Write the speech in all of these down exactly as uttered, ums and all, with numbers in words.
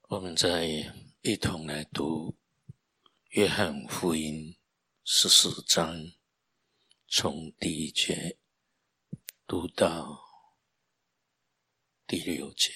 我们再一同来读约翰福音十四章，从第一节读到第六节。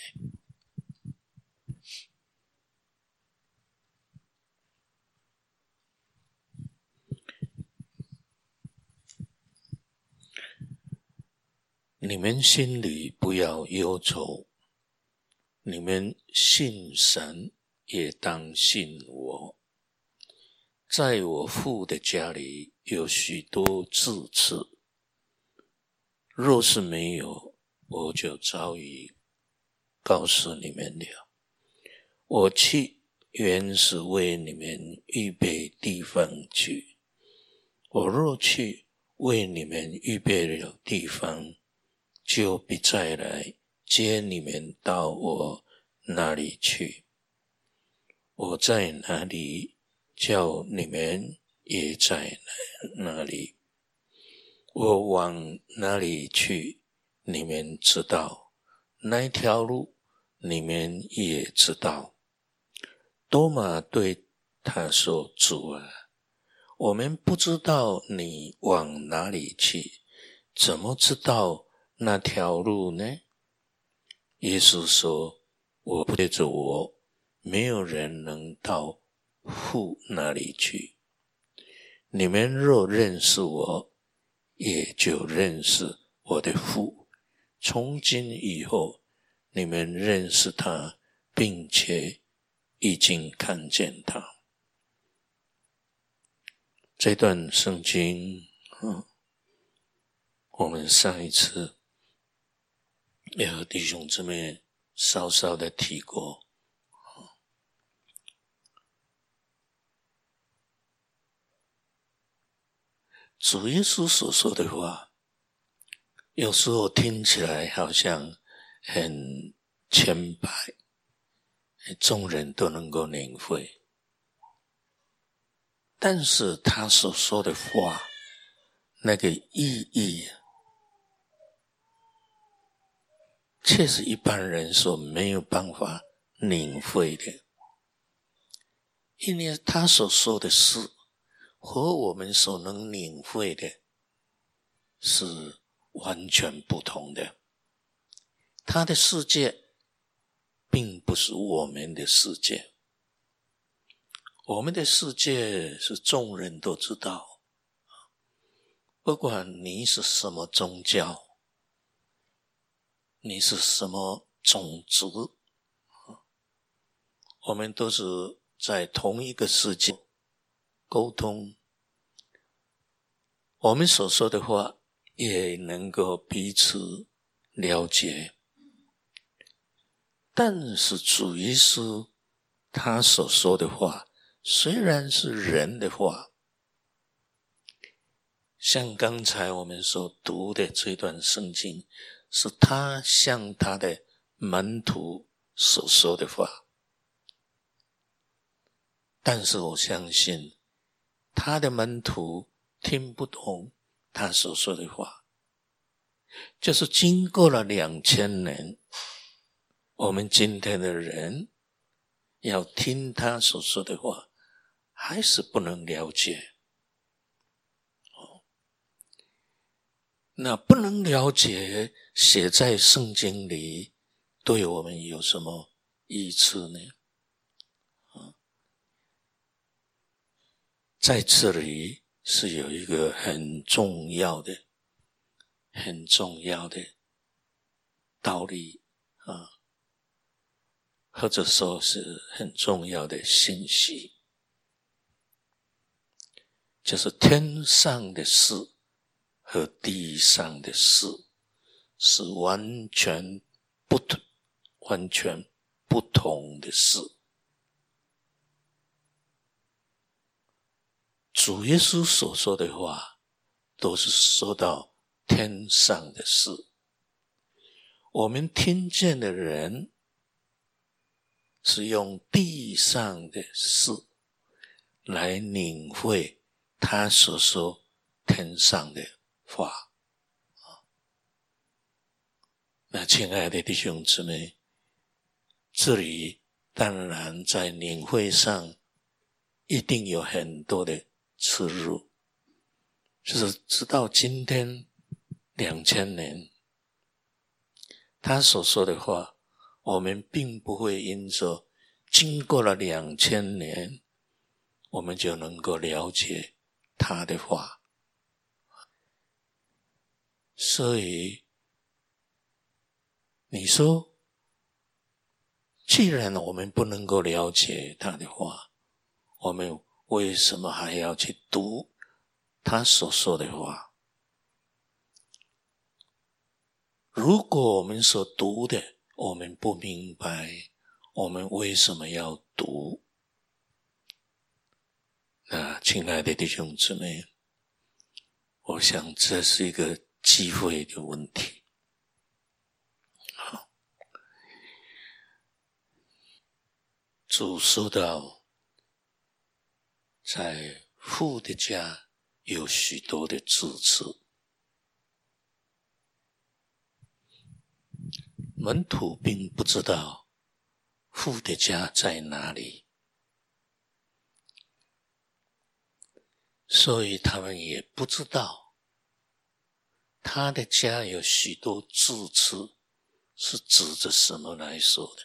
你们心里不要忧愁，你们信神也当信我。在我父的家里有许多住处，若是没有，我就早已告诉你们了。我去原是为你们预备地方去，我若去为你们预备了地方，就必再来接你们到我那里去。我在哪里，叫你们也在那里。我往哪里去，你们知道，那条路你们也知道。多马对他说，主啊，我们不知道你往哪里去，怎么知道那条路呢？耶稣说，我不借着我，没有人能到父那里去。你们若认识我，也就认识我的父。从今以后，你们认识他，并且已经看见他。这段圣经，嗯，我们上一次也和弟兄姊妹稍稍的提过。主耶稣所说的话，有时候听起来好像很浅白，众人都能够领会。但是他所说的话，那个意义，却是一般人所没有办法领会的。因为他所说的事，和我们所能领会的是完全不同的。他的世界并不是我们的世界，我们的世界是众人都知道，不管你是什么宗教，你是什么种族，我们都是在同一个世界沟通，我们所说的话也能够彼此了解。但是主耶稣他所说的话，虽然是人的话，像刚才我们所读的这段圣经，是他向他的门徒所说的话。但是我相信他的门徒听不懂他所说的话，就是经过了两千年，我们今天的人要听他所说的话，还是不能了解。那不能了解写在圣经里，对我们有什么益处呢？在这里是有一个很重要的、很重要的道理啊，或者说是很重要的信息，就是天上的事和地上的事是完全不同、完全不同的事。主耶稣所说的话，都是说到天上的事。我们听见的人，是用地上的事来领会他所说天上的话。那亲爱的弟兄姊妹，这里当然在领会上一定有很多的出入，就是直到今天两千年，他所说的话，我们并不会因着经过了两千年，我们就能够了解他的话。所以你说，既然我们不能够了解他的话，我们为什么还要去读他所说的话？如果我们所读的我们不明白，我们为什么要读？那亲爱的弟兄姊妹，我想这是一个机会的问题。好，主说到在父的家有许多的支持，门徒并不知道父的家在哪里，所以他们也不知道他的家有许多支持是指着什么来说的。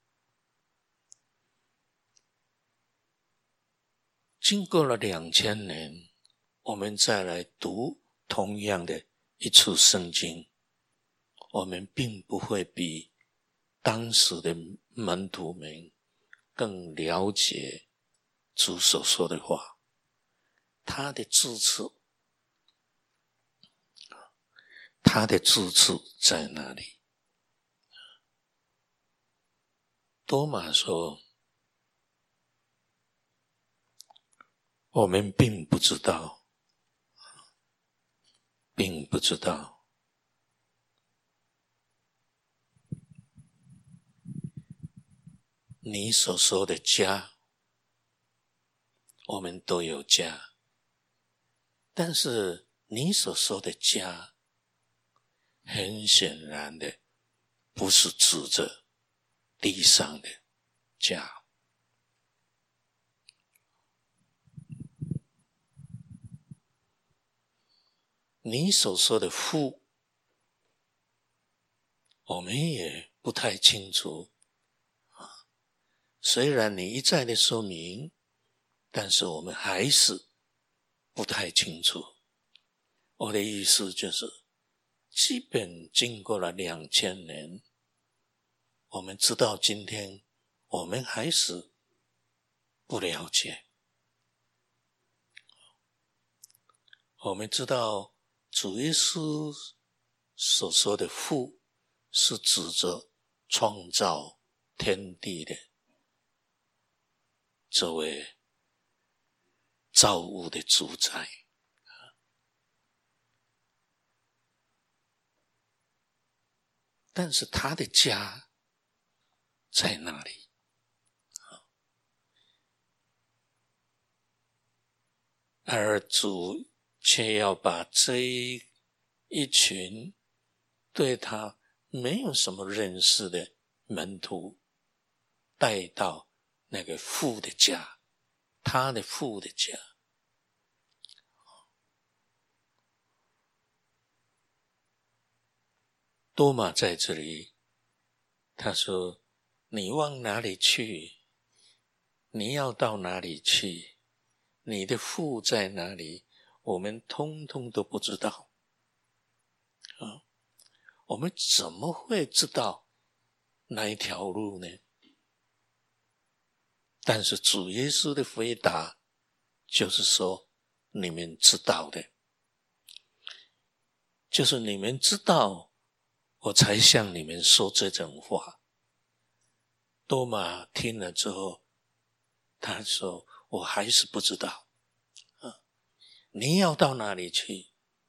经过了两千年，我们再来读同样的一处圣经，我们并不会比当时的门徒们更了解主所说的话。他的支持，他的支持在哪里？多马说，我们并不知道，并不知道。你所说的家，我们都有家，但是你所说的家，很显然的不是指着地上的家。你所说的父，我们也不太清楚。虽然你一再的说明，但是我们还是不太清楚。我的意思就是，基本经过了两千年，我们直到今天，我们还是不了解。我们知道主耶稣所说的父，是指着创造天地的这位造物的主宰。但是他的家在哪里？而主却要把这一群对他没有什么认识的门徒带到那个父的家，他的父的家。多马在这里，他说，你往哪里去？你要到哪里去？你的父在哪里？我们通通都不知道。啊，我们怎么会知道那一条路呢？但是主耶稣的回答就是说，你们知道的，就是你们知道，我才向你们说这种话。多马听了之后，他说，我还是不知道。啊，你要到哪里去？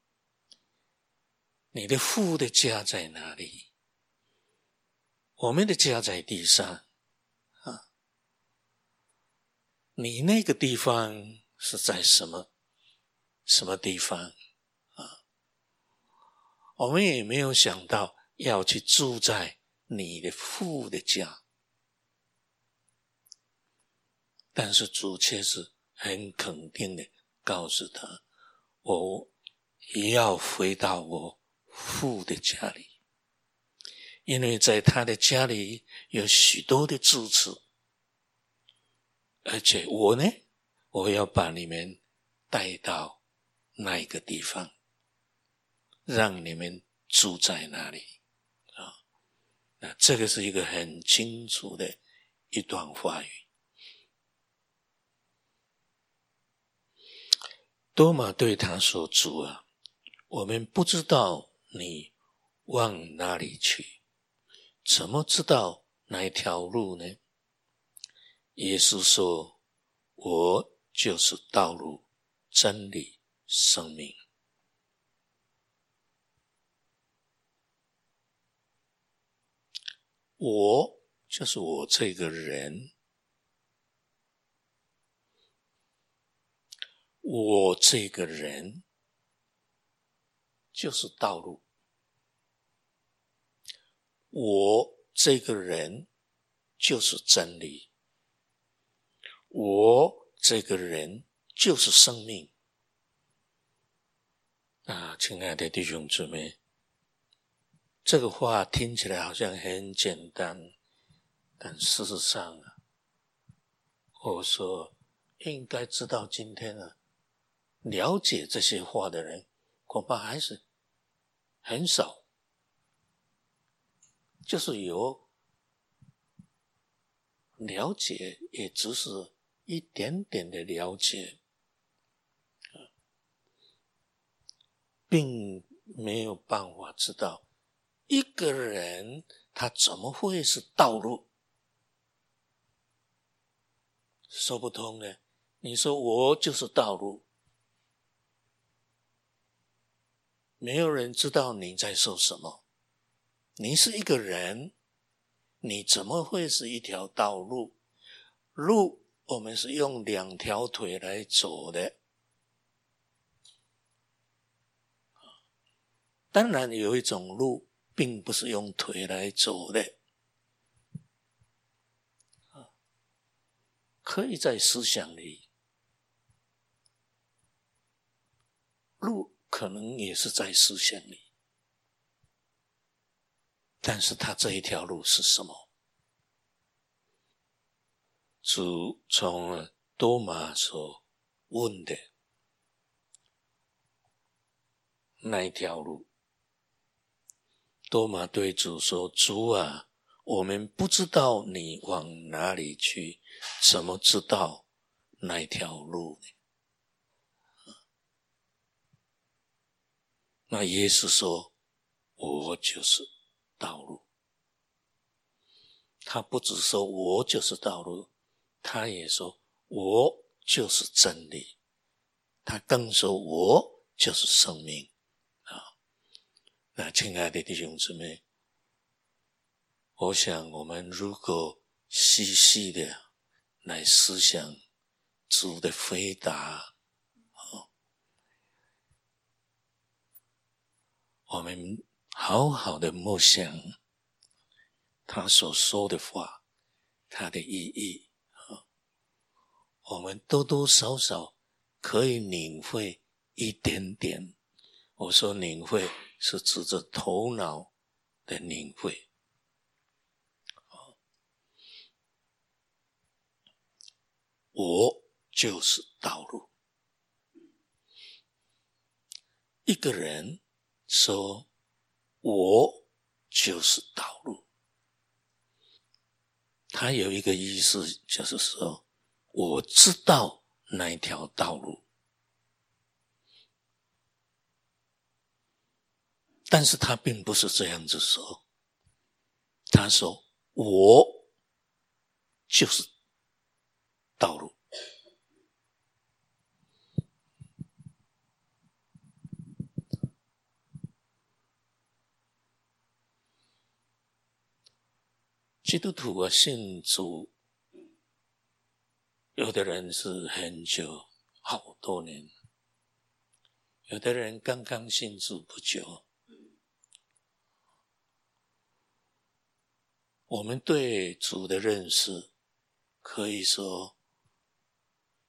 你的父的家在哪里？我们的家在地上。啊，你那个地方是在什么什么地方？啊，我们也没有想到要去住在你的父的家。 但是主却是很肯定的告诉他，我也要回到我父的家里，因为在他的家里有许多的支持，而且我呢，我要把你们带到那一个地方，让你们住在那里啊。那这个是一个很清楚的一段话语。多马对他说，主啊，我们不知道你往哪里去，怎么知道哪一条路呢？耶稣说，我就是道路、真理、生命。我就是我这个人，我这个人就是道路，我这个人就是真理，我这个人就是生命。啊，亲爱的弟兄姊妹，这个话听起来好像很简单，但事实上啊，我说应该知道今天啊，了解这些话的人恐怕还是很少，就是有了解，也只是一点点的了解，并没有办法知道一个人他怎么会是道路，说不通呢。你说我就是道路，没有人知道你在说什么。你是一个人，你怎么会是一条道路？路我们是用两条腿来走的，当然有一种路并不是用腿来走的，可以在思想里，路可能也是在思想里，但是他这一条路是什么？主从多马所问的那一条路，多马对主说，主啊，我们不知道你往哪里去，怎么知道那一条路呢？那耶稣说，我就是道路。他不只说我就是道路，他也说我就是真理，他更说我就是生命啊！那亲爱的弟兄姊妹，我想我们如果细细的来思想主的回答，我们好好的默想他所说的话，他的意义，我们多多少少可以领会一点点。我说领会是指着头脑的领会。我就是道路。一个人说我就是道路，他有一个意思，就是说我知道那一条道路，但是他并不是这样子说，他说我就是道路。基督徒啊，信主，有的人是很久，好多年，有的人刚刚信主不久。我们对主的认识，可以说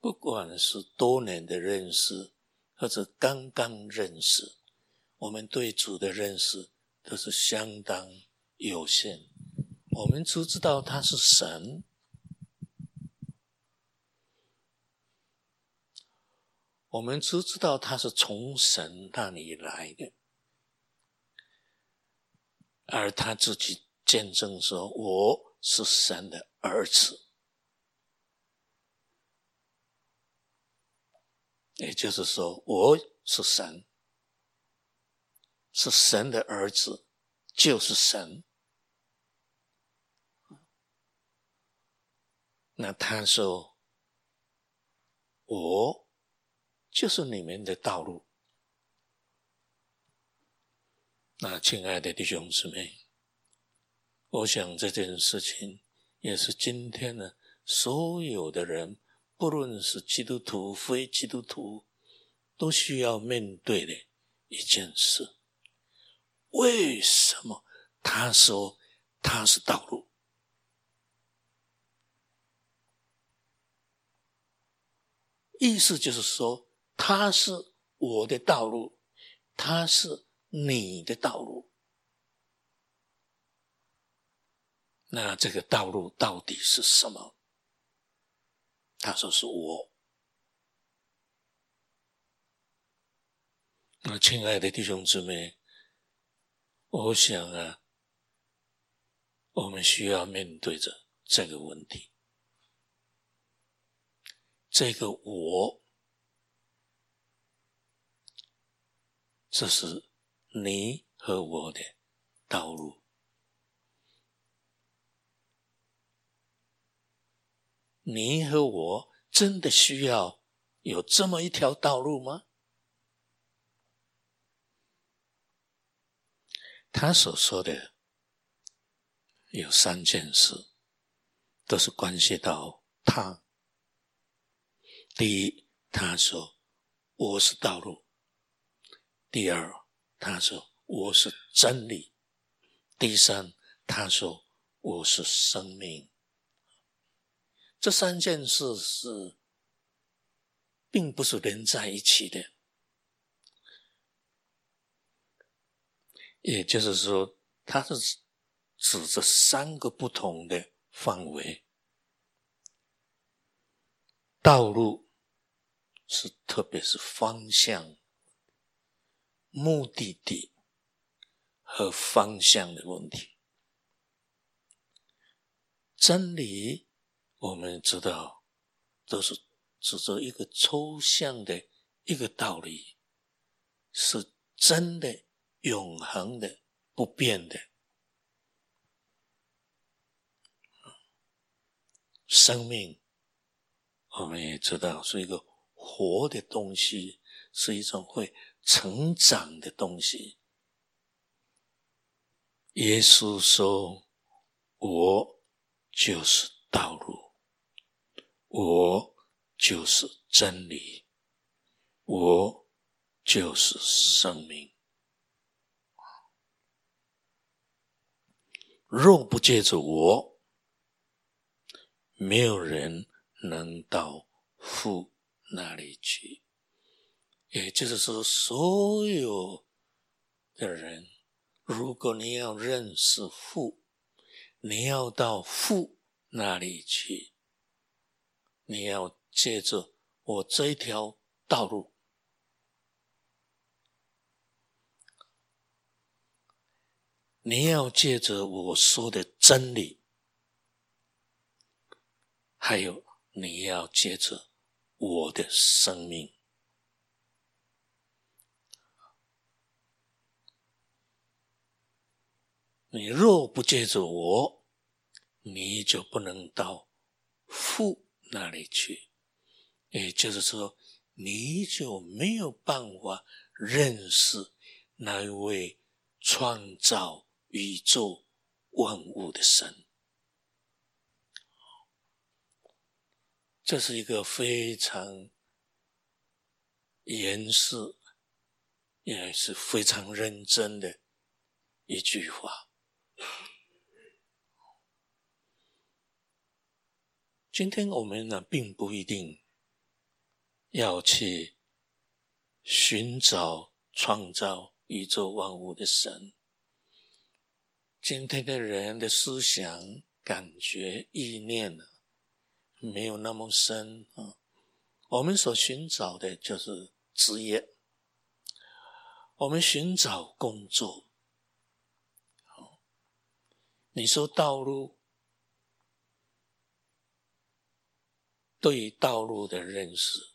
不管是多年的认识，或者刚刚认识，我们对主的认识都是相当有限。我们只知道他是神，我们只知道他是从神那里来的，而他自己见证说我是神的儿子，也就是说我是神，是神的儿子，就是神。那他说我就是你们的道路。那亲爱的弟兄姊妹，我想这件事情也是今天呢所有的人，不论是基督徒非基督徒，都需要面对的一件事。为什么他说他是道路？意思就是说他是我的道路，他是你的道路。那这个道路到底是什么？他说是我。那亲爱的弟兄姊妹，我想啊，我们需要面对着这个问题。这个我，这是你和我的道路。你和我真的需要有这么一条道路吗？他所说的有三件事，都是关系到他。第一，他说我是道路；第二，他说我是真理；第三，他说我是生命。这三件事是并不是连在一起的，也就是说它是指着三个不同的范围。道路是特别是方向、目的地和方向的问题。真理我们知道都是指着一个抽象的一个道理，是真的、永恒的、不变的。生命我们也知道是一个活的东西，是一种会成长的东西。耶稣说我就是道路，我就是真理，我就是生命。若不借着我，没有人能到父那里去。也就是说，所有的人，如果你要认识父，你要到父那里去，你要借着我这一条道路，你要借着我说的真理，还有你要借着我的生命。你若不借着我，你就不能到父那里去。也就是说，你就没有办法认识那一位创造宇宙万物的神。这是一个非常严肃，也是非常认真的一句话。今天我们呢，并不一定要去寻找创造宇宙万物的神。今天的人的思想、感觉、意念没有那么深啊。我们所寻找的就是职业，我们寻找工作。你说道路，对于道路的认识，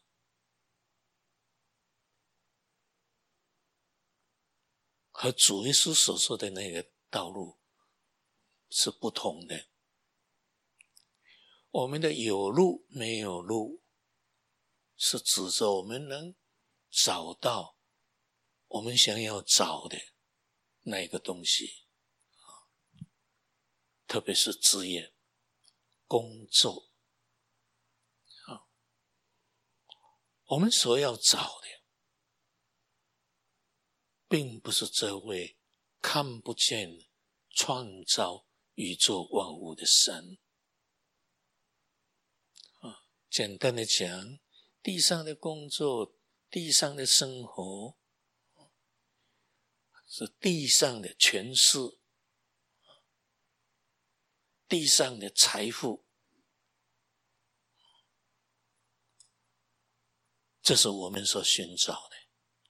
和主耶稣所说的那个道路是不同的。我们的有路没有路，是指着我们能找到我们想要找的那一个东西，特别是职业、工作。我们所要找的，并不是这位看不见创造宇宙万物的神。啊，简单的讲，地上的工作、地上的生活，是地上的权势、地上的财富，这是我们所寻找的。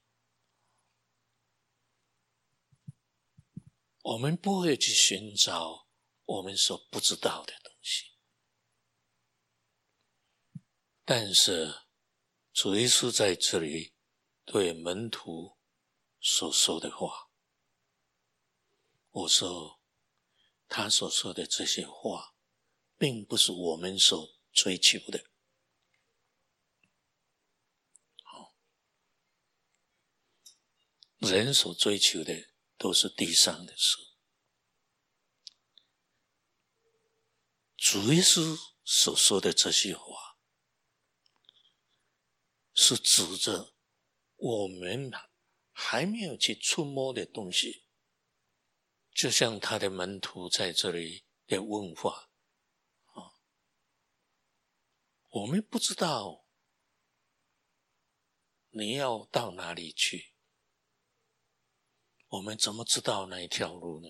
我们不会去寻找我们所不知道的东西。但是主耶稣在这里对门徒所说的话，我说他所说的这些话并不是我们所追求的。人所追求的都是地上的事。主耶稣所说的这些话是指着我们还没有去触摸的东西，就像他的门徒在这里的问法，啊，我们不知道你要到哪里去，我们怎么知道那一条路呢？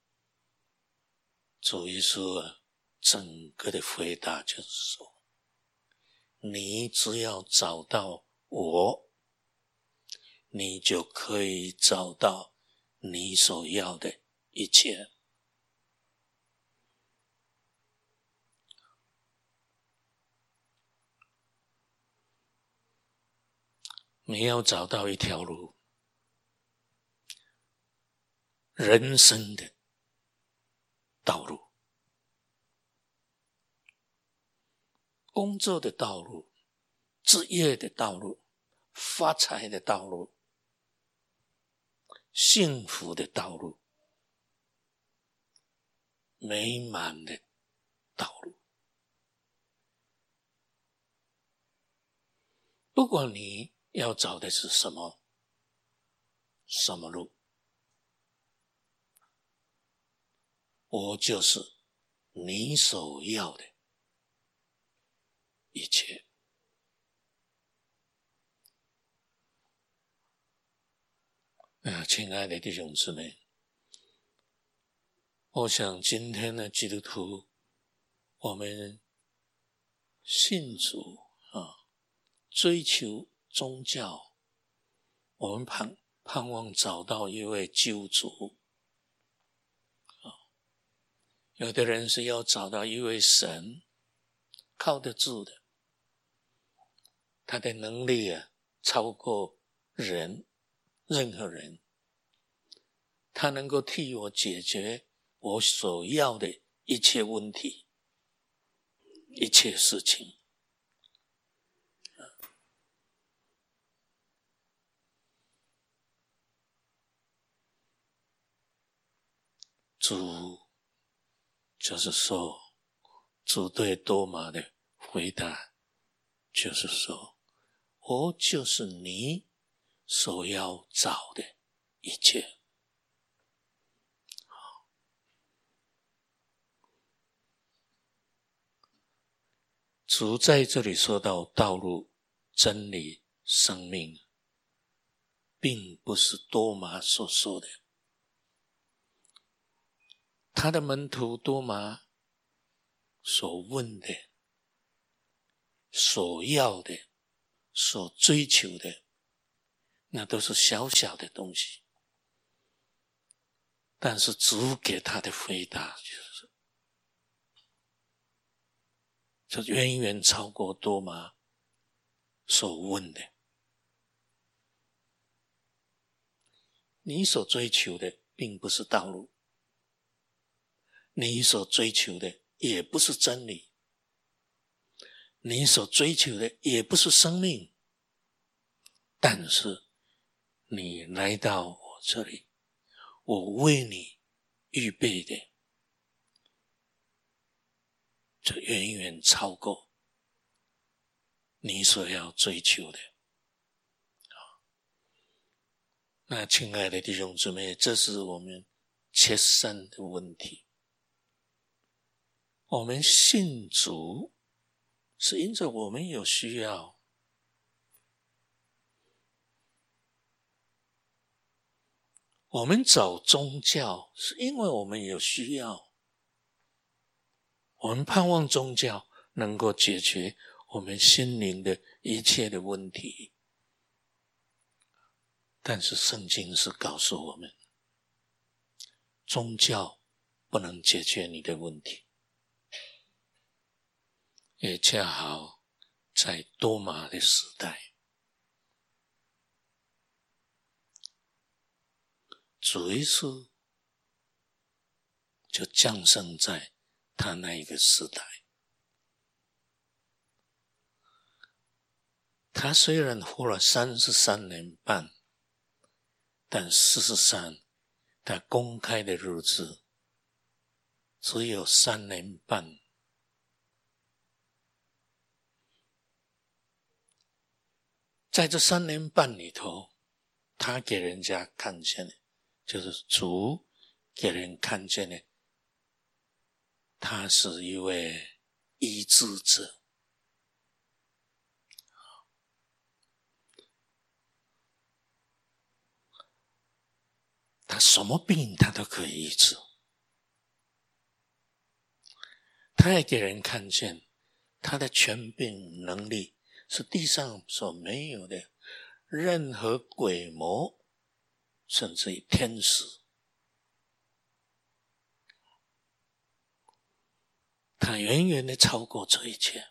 主耶稣啊，整个的回答就是说，你只要找到我，你就可以找到你所要的一切。你要找到一条路，人生的道路，工作的道路，职业的道路，发财的道路，幸福的道路，美满的道路。不管你要找的是什么，什么路，我就是你所要的一切。啊，亲爱的弟兄姊妹，我想今天的基督徒，我们信主啊，追求宗教，我们盼盼望找到一位救主啊。有的人是要找到一位神，靠得住的，他的能力啊超过人，任何人，他能够替我解决我所要的一切问题，一切事情。主就是说，主对多马的回答就是说，我就是你所要找的一切。主在这里说到道路、 真理、生命，并不是多马所说的。他的门徒多马所问的、所要的、所追求的，那都是小小的东西。但是主给他的回答就是就远远超过多马所问的。你所追求的并不是道路，你所追求的也不是真理，你所追求的也不是生命，但是你来到我这里，我为你预备的就远远超过你所要追求的。那亲爱的弟兄姊妹，这是我们切身的问题。我们信主是因着我们有需要，我们走宗教是因为我们有需要，我们盼望宗教能够解决我们心灵的一切的问题。但是圣经是告诉我们，宗教不能解决你的问题。也恰好在多马的时代，主耶稣就降生在他那一个时代。他虽然活了三十三年半，但事实上他公开的日子只有三年半。在这三年半里头，他给人家看见的，就是主给人看见的，他是一位医治者。他什么病他都可以医治。他也给人看见他的权柄能力是地上所没有的，任何鬼魔甚至于天使，他远远的超过这一切。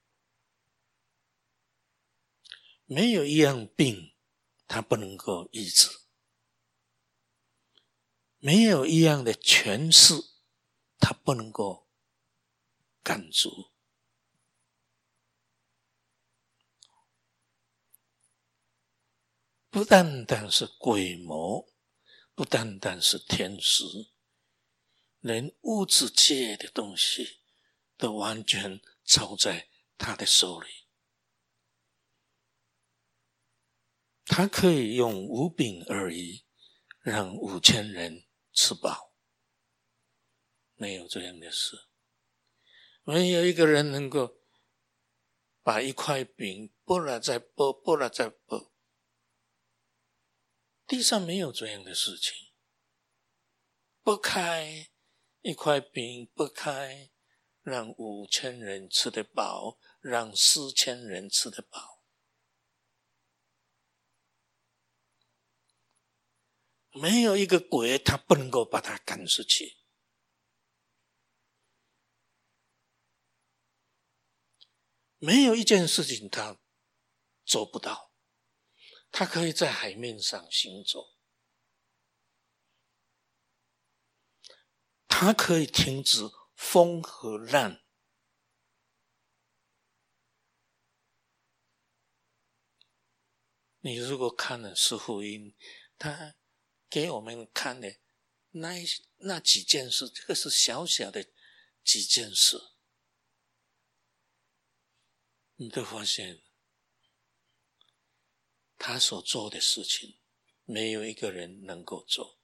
没有一样病他不能够医治，没有一样的权势他不能够赶逐。不单单是鬼魔，不单单是天使，连物质界的东西都完全操在他的手里。他可以用五饼二鱼让五千人吃饱，没有这样的事。没有一个人能够把一块饼剥了再剥，剥了再剥，地上没有这样的事情。剥开一块饼，剥开让五千人吃得饱，让四千人吃得饱。没有一个鬼他不能够把他赶出去。没有一件事情他做不到。他可以在海面上行走，他可以停止风和浪。你如果看了四福音，他给我们看的那那几件事，这个是小小的几件事，你都发现他所做的事情没有一个人能够做。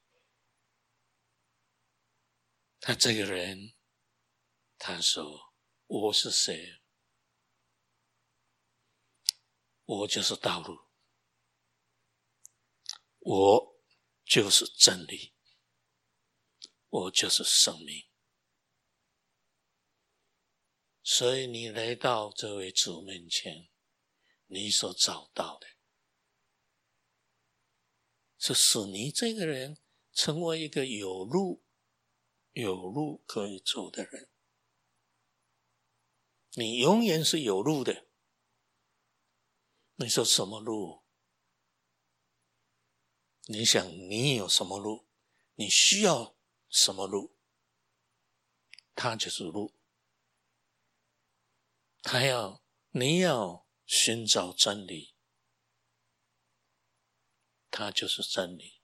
他这个人，他说我是谁？ 我就是道路，我就是真理，我就是生命。所以你来到这位主面前，你所找到的是使你这个人成为一个有路有路可以走的人。你永远是有路的。你说什么路？你想你有什么路？你需要什么路？它就是路。他要你要寻找真理，它就是真理。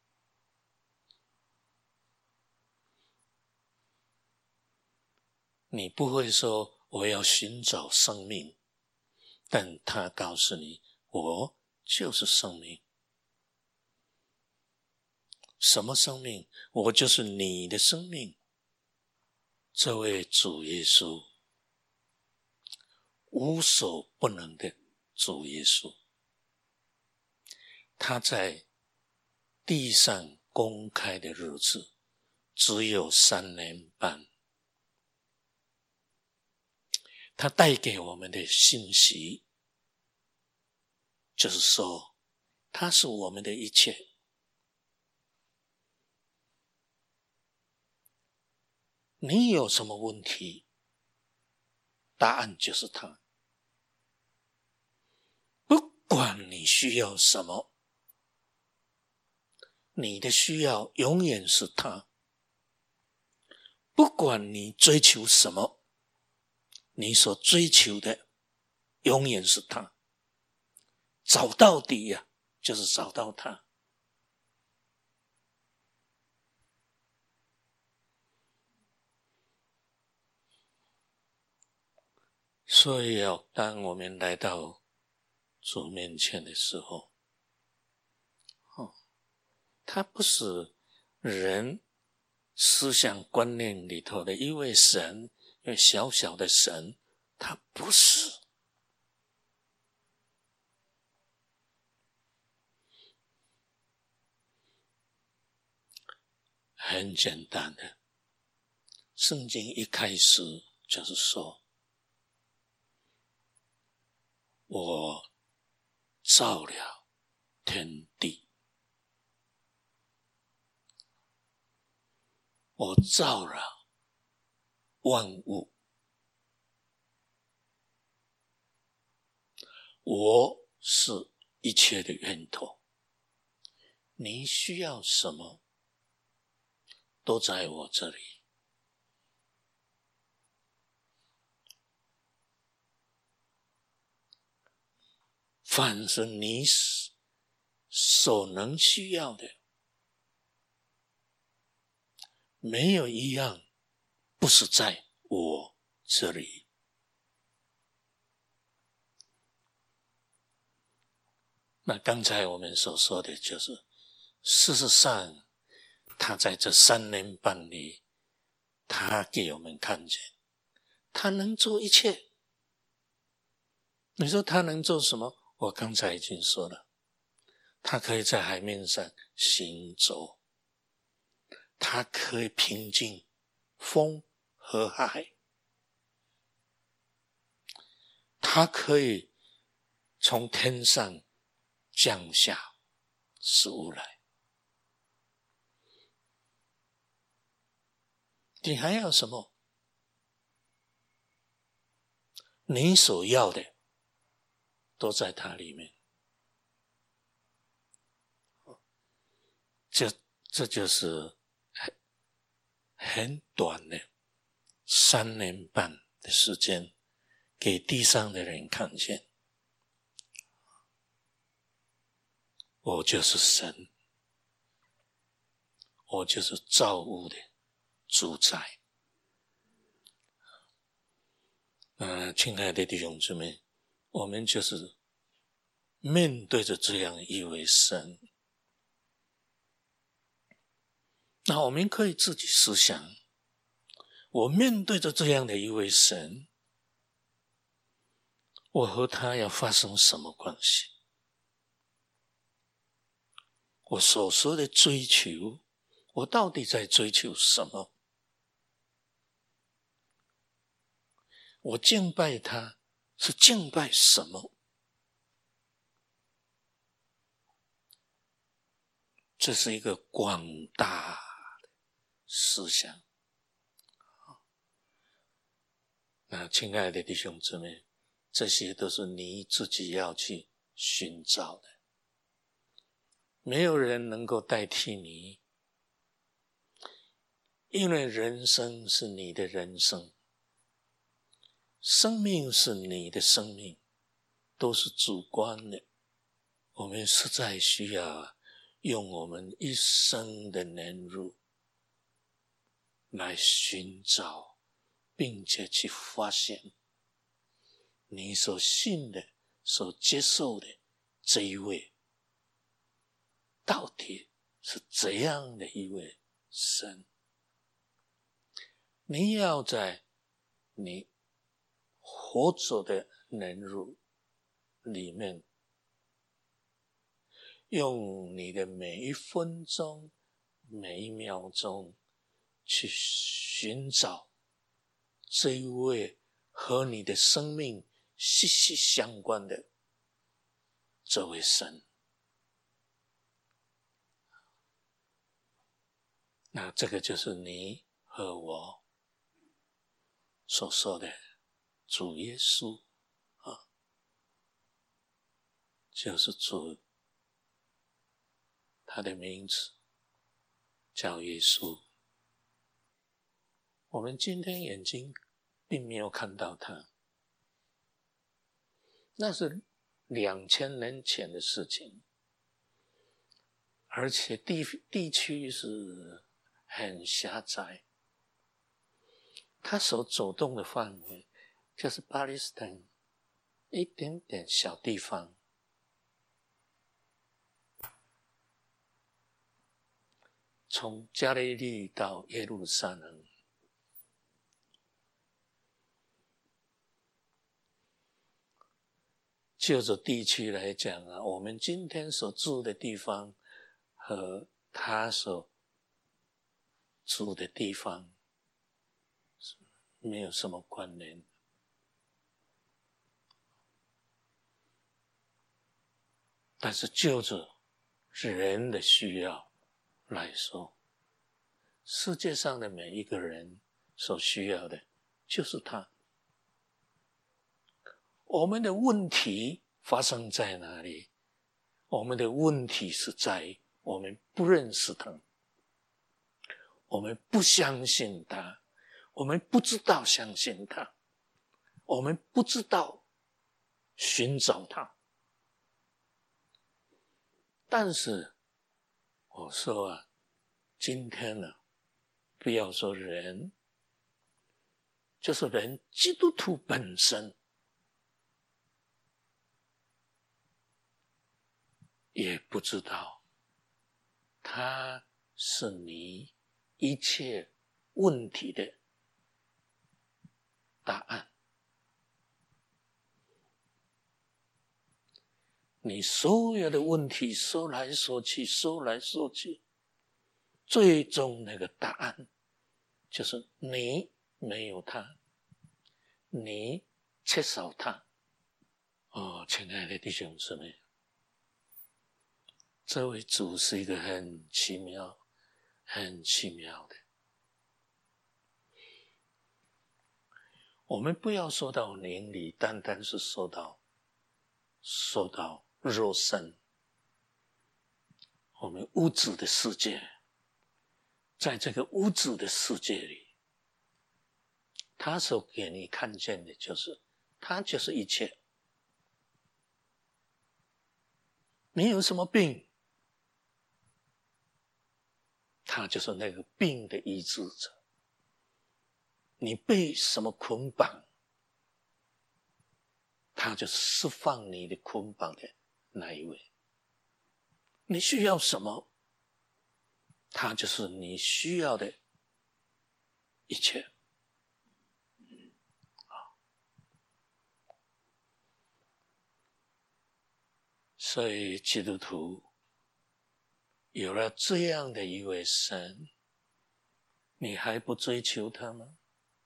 你不会说我要寻找生命，但他告诉你，我就是生命。什么生命？我就是你的生命。这位主耶稣，无所不能的主耶稣，他在地上公开的日子只有三年半。他带给我们的信息就是说，他是我们的一切。你有什么问题？答案就是他。不管你需要什么，你的需要永远是他。不管你追求什么，你所追求的永远是他。找到底呀、啊，就是找到他。所以哦，当我们来到主面前的时候，哦，他不是人思想观念里头的一位神，一位小小的神，他不是。很简单的，圣经一开始就是说，我造了天地，我造了万物，我是一切的源头。你需要什么，都在我这里。凡是你所能需要的，没有一样不是在我这里。那刚才我们所说的就是，事实上他在这三年半里，他给我们看见他能做一切。你说他能做什么？我刚才已经说了，他可以在海面上行走，他可以平静风和海，他可以从天上降下食物来。你还要什么？你所要的都在它里面。这这就是很很短的三年半的时间，给地上的人看见，我就是神，我就是造物的主宰。呃，亲爱的弟兄姊妹，我们就是面对着这样一位神，那我们可以自己思想，我面对着这样的一位神，我和他要发生什么关系？ 我所说的追求，我到底在追求什么？我敬拜他是敬拜什么？这是一个广大的思想。那亲爱的弟兄姊妹，这些都是你自己要去寻找的，没有人能够代替你，因为人生是你的人生，生命是你的生命，都是主观的。我们实在需要用我们一生的年日来寻找，并且去发现你所信的、所接受的这一位到底是怎样的一位神。你要在你活着的年日里面，用你的每一分钟、每一秒钟去寻找这一位和你的生命息息相关的这位神。那这个就是你和我所说的主耶稣啊，就是主，他的名字叫耶稣。我们今天眼睛并没有看到他，那是两千年前的事情，而且地地区是很狭窄，他所走动的范围就是巴勒斯坦一点点小地方，从加利利到耶路撒冷，就着地区来讲啊，我们今天所住的地方和他所住的地方没有什么关联。但是就着人的需要来说，世界上的每一个人所需要的就是他。我们的问题发生在哪里？我们的问题是在于我们不认识他，我们不相信他，我们不知道相信他，我们不知道寻找他。但是我说啊，今天呢，不要说人，就是人基督徒本身也不知道他是你一切问题的答案。你所有的问题说来说去说来说去，最终那个答案就是你没有他，你缺少他。哦，亲爱的弟兄姊妹，这位主是一个很奇妙很奇妙的。我们不要说到灵里，单单是说到说到肉身，我们物质的世界，在这个物质的世界里，他所给你看见的就是他就是一切，你有什么病，他就是那个病的医治者。你被什么捆绑，他就释放你的捆绑的那一位。你需要什么，他就是你需要的一切。所以基督徒有了这样的一位神，你还不追求他吗？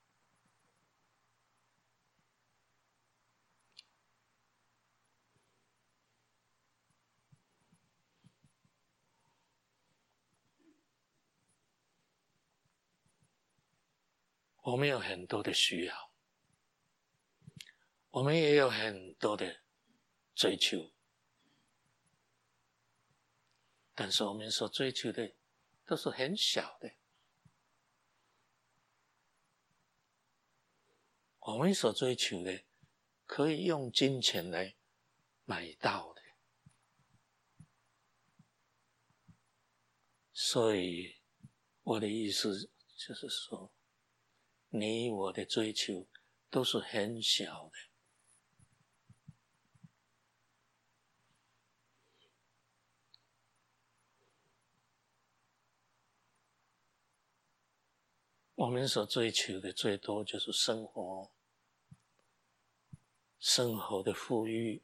我们有很多的需要，我们也有很多的追求，但是我们所追求的都是很小的，我们所追求的可以用金钱来买到的。所以我的意思就是说，你我的追求都是很小的。我们所追求的最多就是生活，生活的富裕，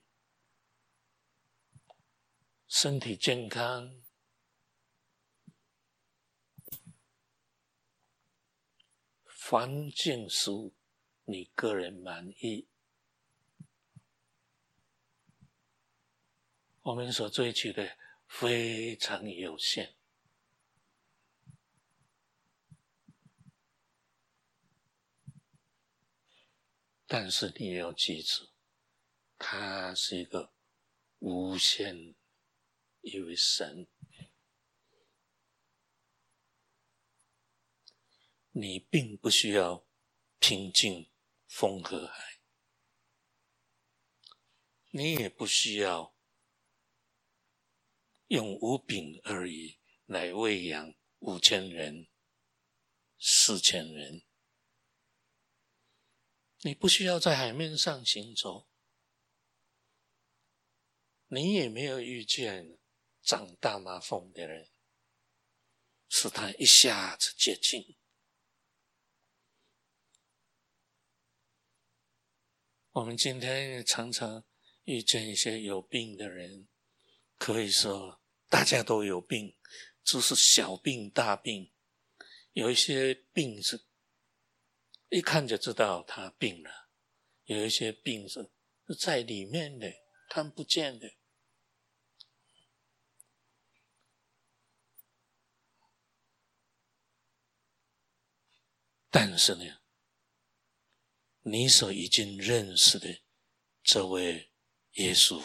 身体健康，环境使你个人满意。我们所追求的非常有限。但是你也要记住，他是一个无限一位神，你并不需要平静风和海，你也不需要用五饼而已来喂养五千人、四千人，你不需要在海面上行走，你也没有遇见长大麻风的人，使他一下子接近。我们今天常常遇见一些有病的人，可以说大家都有病，只是小病大病。有一些病是一看就知道他病了，有一些病是在里面的，看不见的。但是呢，你所已经认识的这位耶稣，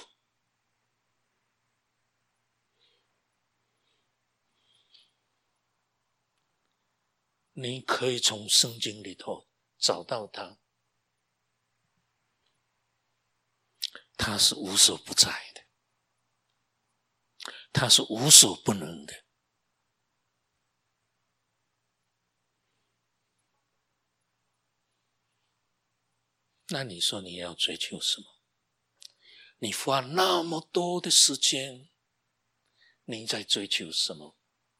你可以从圣经里头找到他，他是无所不在的，他是无所不能的。那你说你要追求什么？你花那么多的时间，你在追求什么？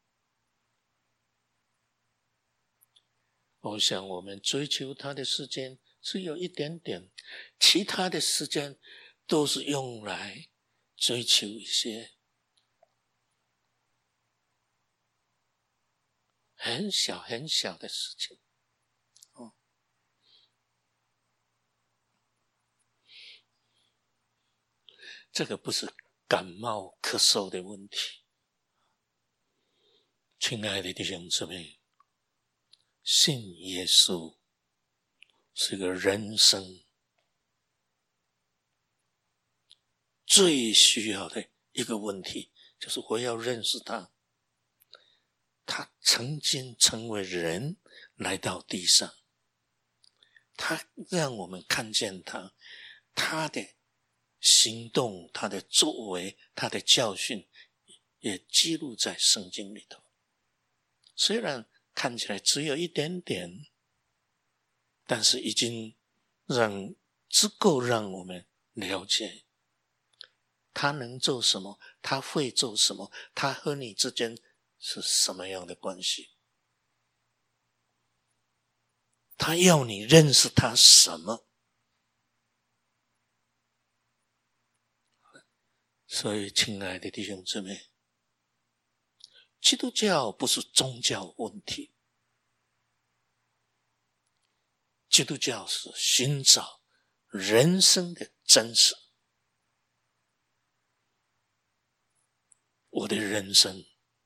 我想我们追求他的时间只有一点点，其他的时间都是用来追求一些很小很小的事情。哦，这个不是感冒咳嗽的问题。亲爱的弟兄姊妹，信耶稣是个人生最需要的一个问题，就是我要认识他。他曾经成为人来到地上，他让我们看见他，他的行动，他的作为，他的教训也记录在圣经里头。虽然看起来只有一点点，但是已经让足够让我们了解他能做什么，他会做什么，他和你之间是什么样的关系，他要你认识他什么。所以亲爱的弟兄姊妹， 基督教不是宗教问题，基督教是寻找人生的真实。我的人生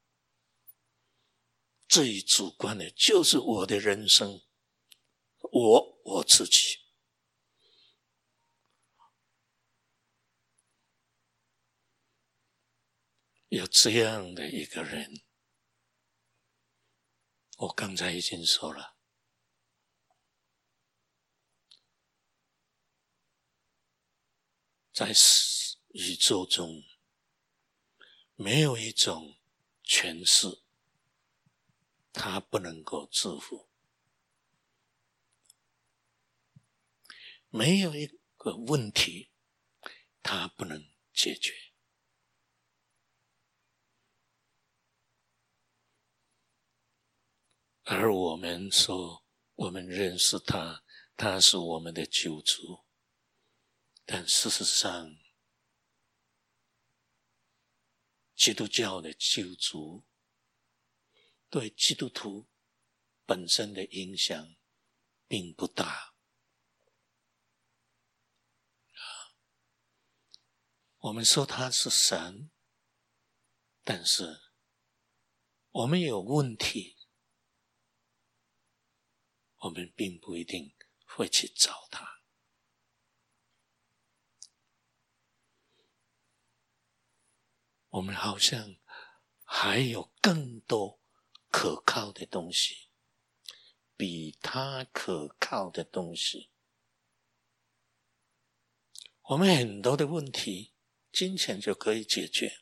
最主观的就是我的人生，我我自己。有这样的一个人，我刚才已经说了，在宇宙中没有一种诠释他不能够制服，没有一个问题他不能解决。而我们说我们认识他，他是我们的救主，但事实上基督教的救主对基督徒本身的影响并不大。我们说他是神，但是我们有问题，我们并不一定会去找他。我们好像还有更多可靠的东西，比他可靠的东西。我们很多的问题，金钱就可以解决。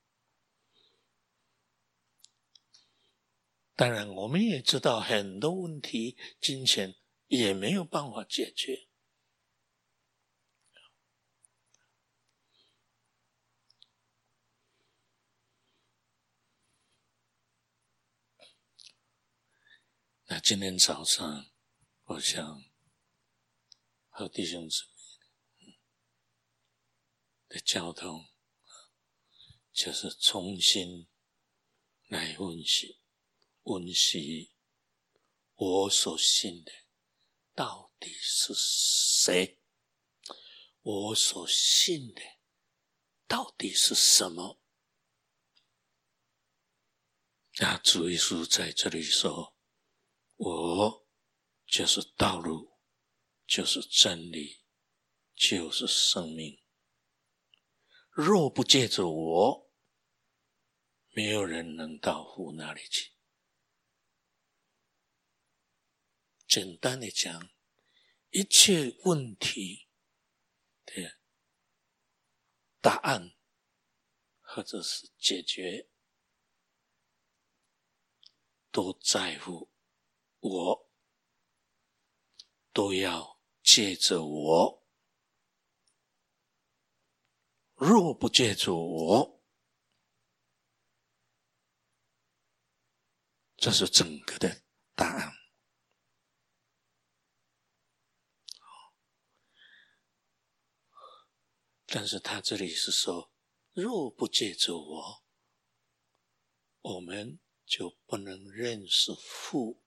当然，我们也知道很多问题，金钱也没有办法解决。那今天早上，我想和弟兄姊妹的交通，就是重新来温习，温习我所信的到底是谁？我所信的到底是什么？那主耶稣在这里说，我就是道路，就是真理，就是生命。若不借着我，没有人能到父那里去。简单的讲，一切问题的答案或者是解决，都在乎我，都要借着我。若不借着我，这是整个的答案。但是他这里是说，若不借着我，我们就不能认识父。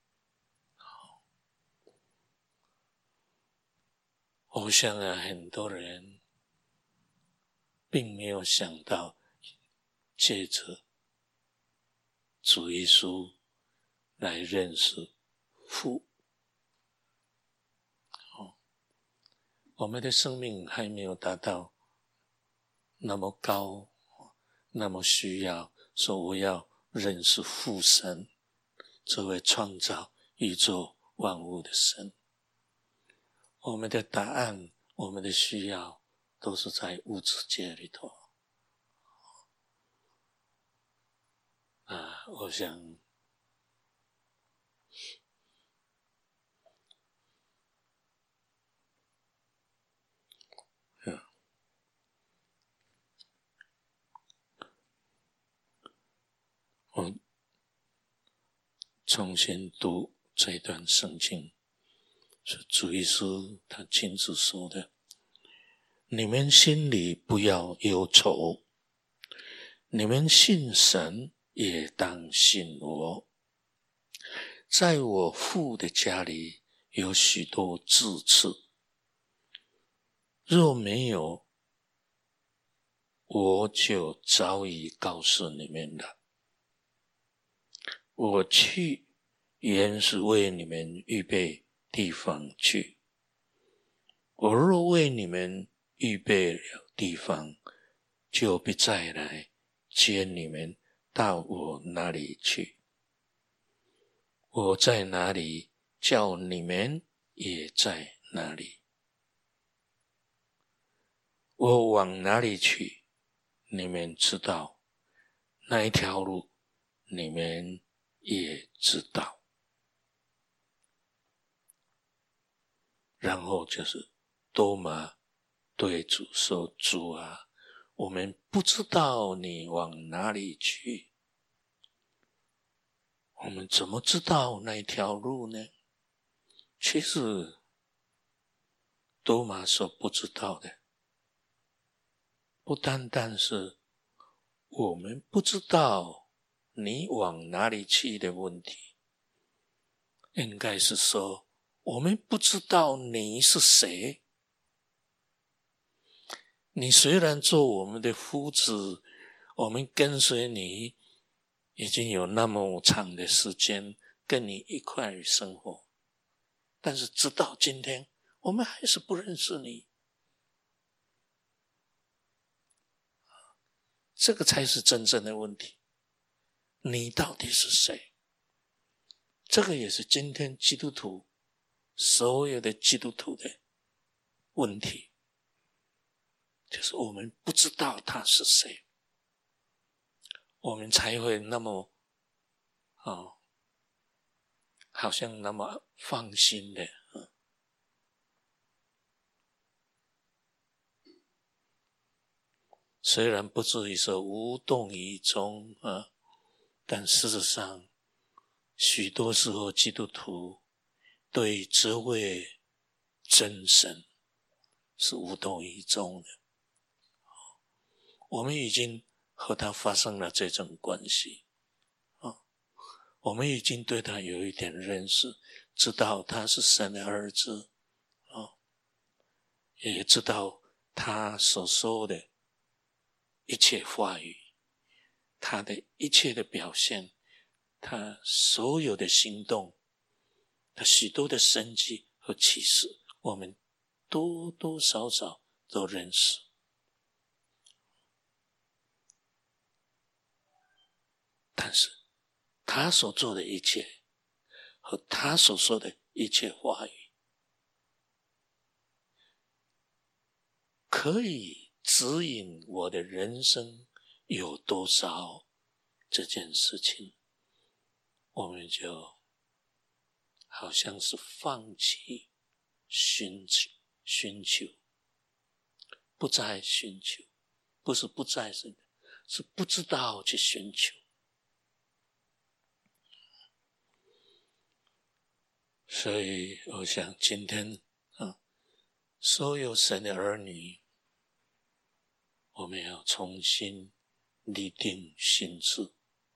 我想啊，很多人并没有想到借着主耶稣来认识父。我们的生命还没有达到那么高，那么需要说我要认识父神，这位创造宇宙万物的神。我们的答案，我们的需要都是在物质界里头。啊，我想我重新读这段圣经，是主耶稣他亲自说的，你们心里不要忧愁，你们信神也当信我。在我父的家里有许多住处，若没有，我就早已告诉你们了。我去原是为你们预备地方去。我若为你们预备了地方，就必再来接你们到我那里去。我在哪里，叫你们也在哪里。我往哪里去，你们知道，那一条路你们也知道。然后就是多马对主说，主啊，我们不知道你往哪里去，我们怎么知道那一条路呢？其实多马所不知道的，不单单是我们不知道你往哪里去的问题，应该是说我们不知道你是谁。你虽然做我们的夫子，我们跟随你已经有那么长的时间，跟你一块生活，但是直到今天我们还是不认识你。这个才是真正的问题，你到底是谁？这个也是今天基督徒所有的基督徒的问题，就是我们不知道他是谁，我们才会那么哦，好像那么放心的、嗯、虽然不至于说无动于衷、啊、但事实上许多时候基督徒对这位真神是无动于衷的，我们已经和他发生了这种关系、哦、我们已经对他有一点认识，知道他是神的儿子、哦、也知道他所说的一切话语，他的一切的表现，他所有的行动，他许多的神迹和启示，我们多多少少都认识。但是他所做的一切和他所说的一切话语，可以指引我的人生有多少，这件事情我们就好像是放弃寻求寻求不再寻求，不是不再是是不知道去寻求。所以我想今天、啊、所有神的儿女，我们要重新立定心志，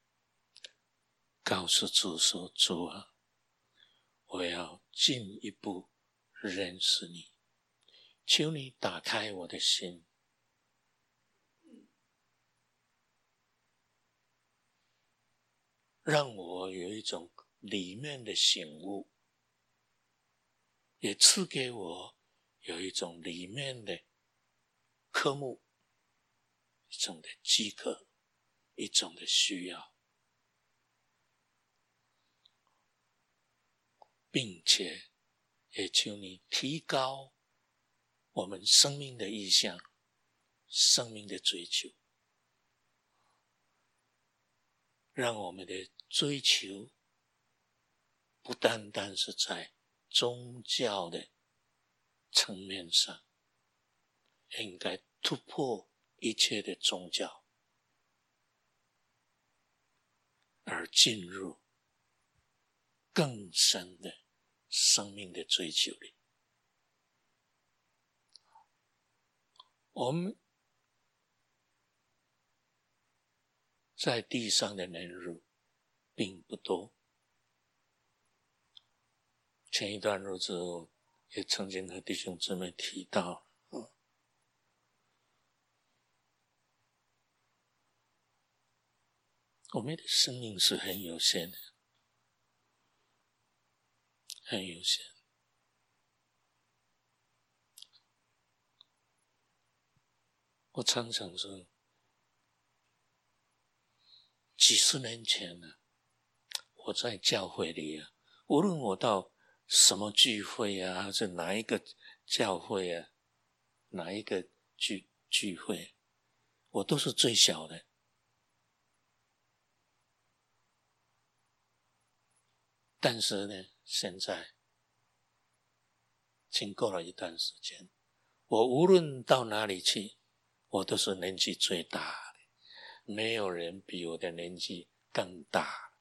告诉主说，主啊，我要进一步认识你，求你打开我的心，让我有一种里面的醒悟，也赐给我有一种里面的科目，一种的饥渴，一种的需要，并且也求你提高我们生命的意向，生命的追求，让我们的追求不单单是在宗教的层面上，应该突破一切的宗教，而进入更深的生命的追求里。我们在地上的年日并不多。前一段日子也曾经和弟兄姊妹提到，嗯，我们的生命是很有限的，很有限。我常常说，几十年前呢、啊，我在教会里啊，无论我到什么聚会啊，还是哪一个教会啊，哪一个聚聚会，我都是最小的。但是呢，现在经过了一段时间，我无论到哪里去，我都是年纪最大的，没有人比我的年纪更大。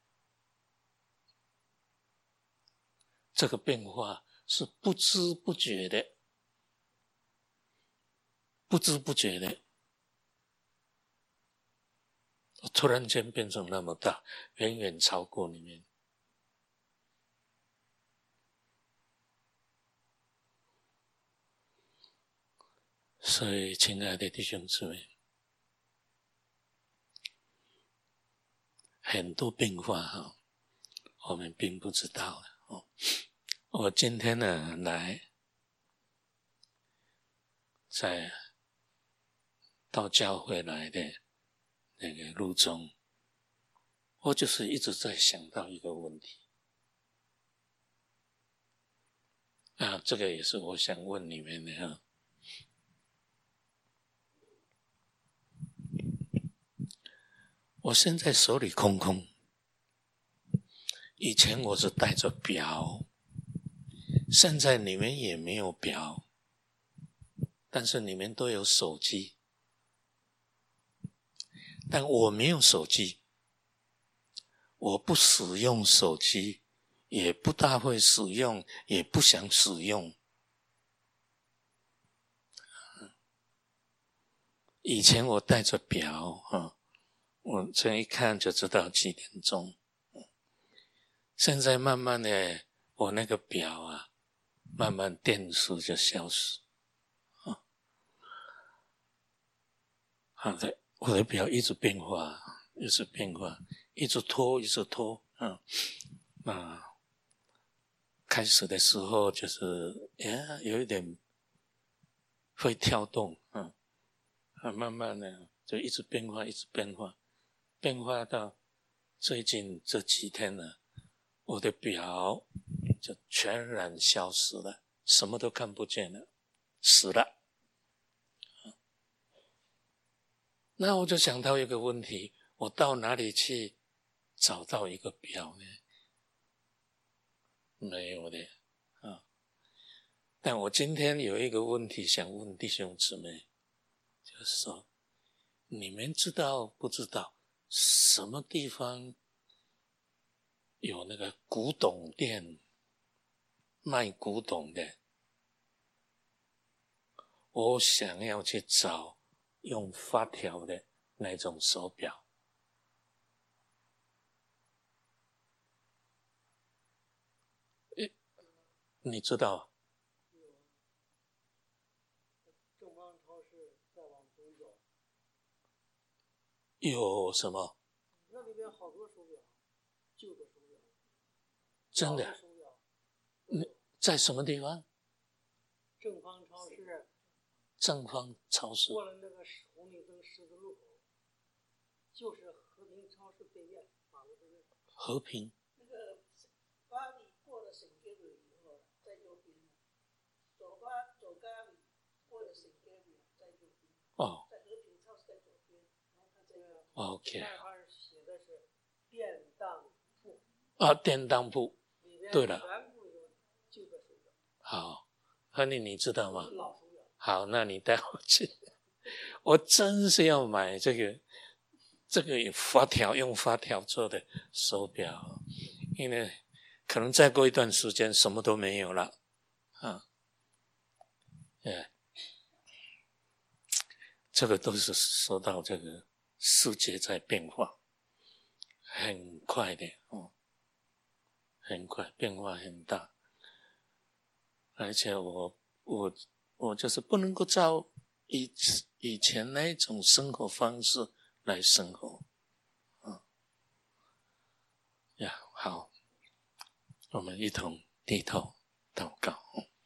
这个变化是不知不觉的，不知不觉的，我突然间变成那么大，远远超过你们。所以，亲爱的弟兄姊妹，很多变化哈，我们并不知道了哦。我今天呢来，在到教会来的那个路中，我就是一直在想到一个问题啊，这个也是我想问你们的哈。我现在手里空空，以前我是带着表，现在你们也没有表，但是你们都有手机，但我没有手机，我不使用手机，也不大会使用，也不想使用。以前我带着表啊，我这一看就知道几点钟。现在慢慢的，我那个表啊，慢慢电池就消失。啊，好的，我的表一直变化，一直变化，一直拖，一直拖。啊，啊，开始的时候就是呀，有一点会跳动，嗯，啊，慢慢的就一直变化，一直变化，变化到最近这几天呢，我的表就全然消失了，什么都看不见了，死了。那我就想到一个问题，我到哪里去找到一个表呢？没有的啊。但我今天有一个问题想问弟兄姊妹，就是说，你们知道不知道什么地方有那个古董店卖古董的？我想要去找用发条的那种手表。诶，你知道？ 正方超市再往东走， 有什么？ 那里边好多手表，旧的手表， 真的？ 手表。 你在什么地方？ 正方超市。 正方超市。 过了那个红绿灯十字路口，就是和平超市对面，马路对面。 和平。 那个咖喱过了省街尾以后，在右边，走吧，走咖喱过了省街尾，在右边。 哦。 在和平超市在左边，然后它这个。 OK。 外号写的是典当铺。 啊，典当铺。对了。 全部有旧的手表。 好，亨利，你知道吗？ 老手表。 好，那你带我去。我真是要买这个，这个发条用发条做的手表，因为可能再过一段时间什么都没有了啊。哎，这个都是说到这个世界在变化，很快的哦，很快，变化很大。而且我我我就是不能够照以以前那一种生活方式来生活，啊呀，好，我们一同低头祷告。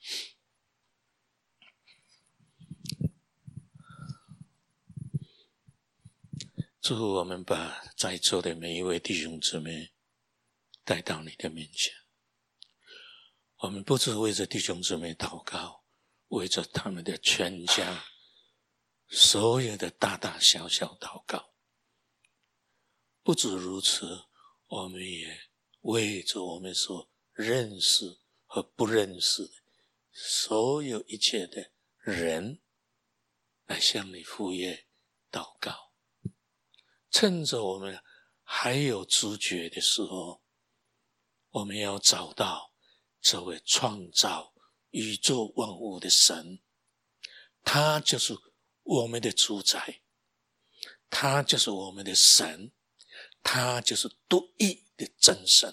主，我们把在座的每一位弟兄姊妹带到你的面前。我们不只为着弟兄姊妹祷告，为着他们的全家，所有的大大小小祷告。不止如此，我们也为着我们所认识和不认识的所有一切的人来向你父业祷告。趁着我们还有知觉的时候，我们要找到这位创造宇宙万物的神，他就是我们的主宰，他就是我们的神，他就是独一的真神。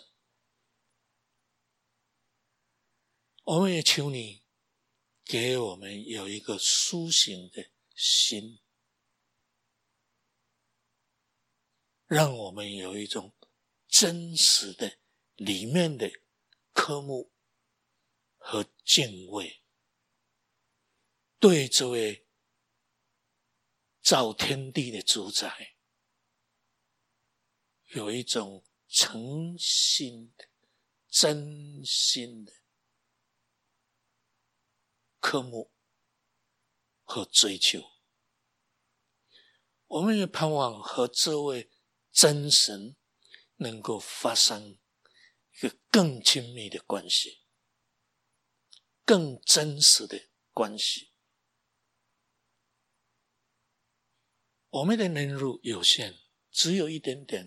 我们也求你给我们有一个苏醒的心，让我们有一种真实的里面的科目和敬畏，对这位造天地的主宰有一种诚心的真心的科目和追求。我们也盼望和这位真神能够发生一个更亲密的关系，更真实的关系。我们的能力有限，只有一点点。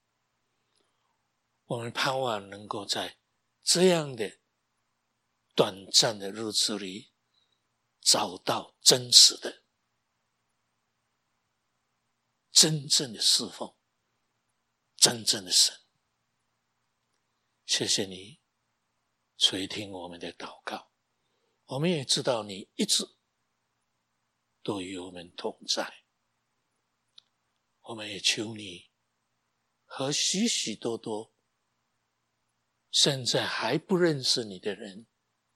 我们盼望能够在这样的短暂的日子里找到真实的、真正的侍奉，真正的神。谢谢你垂听我们的祷告，我们也知道你一直都与我们同在。我们也求你和许许多多现在还不认识你的人，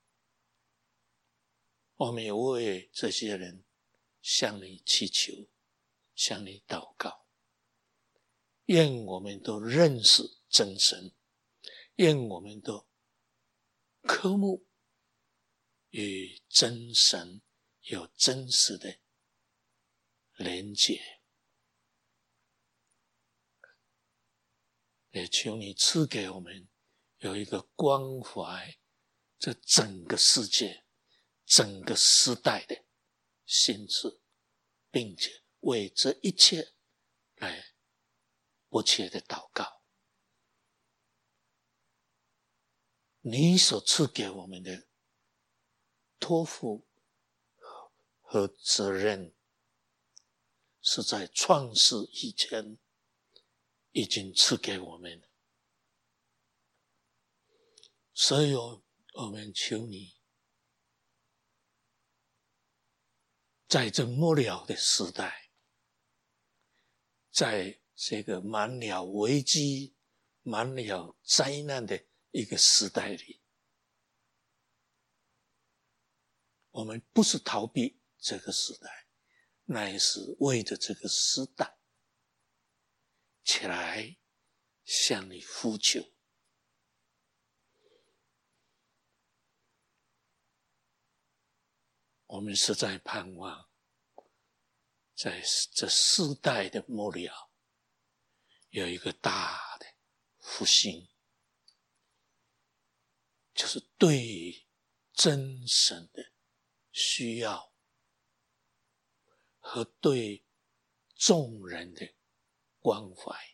我们也为这些人向你祈求，向你祷告。愿我们都认识真神，愿我们都科目与真神有真实的连结。也求你赐给我们有一个关怀这整个世界、整个时代的心智，并且为这一切来迫切的祷告。你所赐给我们的托付和责任，是在创世以前已经赐给我们了。所以我们求你，在这末了的时代，在这个满了危机、满了灾难的一个时代里，我们不是逃避这个时代，乃是为着这个时代起来向你呼求。我们实在盼望在这世代的末了有一个大的复兴，就是对于真神的需要和对众人的关怀。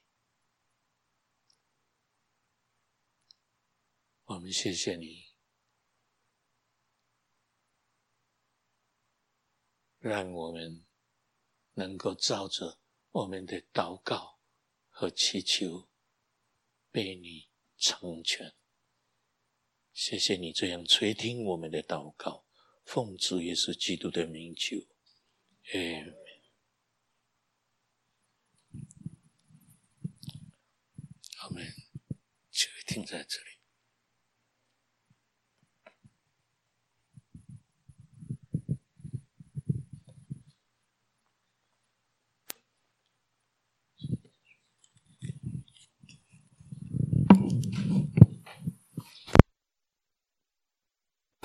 我们谢谢你，让我们能够照着我们的祷告和祈求被你成全。谢谢你这样垂听我们的祷告，奉主耶稣基督的名求，阿们。阿们。就停在这里。